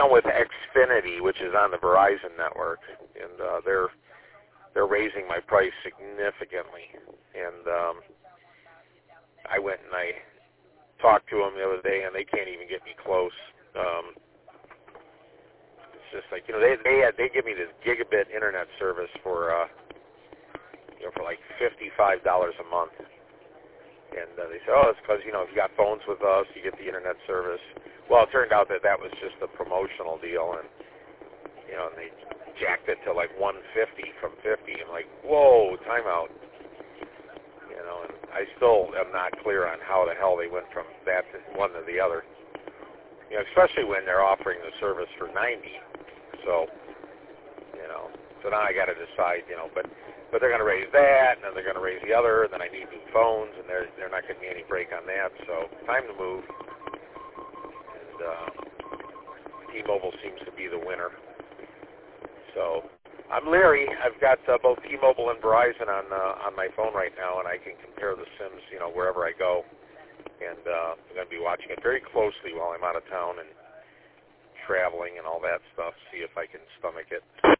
now with Xfinity, which is on the Verizon network, and they're raising my price significantly. And I went and I talked to them the other day, and they can't even get me close. It's just like, they give me this gigabit internet service for for like $55 a month. And they say, it's because, if you got phones with us, you get the internet service. Well, it turned out that was just a promotional deal, and, and they jacked it to like $150 from $50. I'm like, whoa, timeout. And I still am not clear on how the hell they went from that to one to the other. Especially when they're offering the service for $90. So, so now I got to decide, but they're going to raise that, and then they're going to raise the other, and then I need new phones, and they're not giving me any break on that. So time to move. And T-Mobile seems to be the winner. So I'm leery. I've got both T-Mobile and Verizon on my phone right now, and I can compare the SIMs, wherever I go. And I'm going to be watching it very closely while I'm out of town and traveling and all that stuff, see if I can stomach it.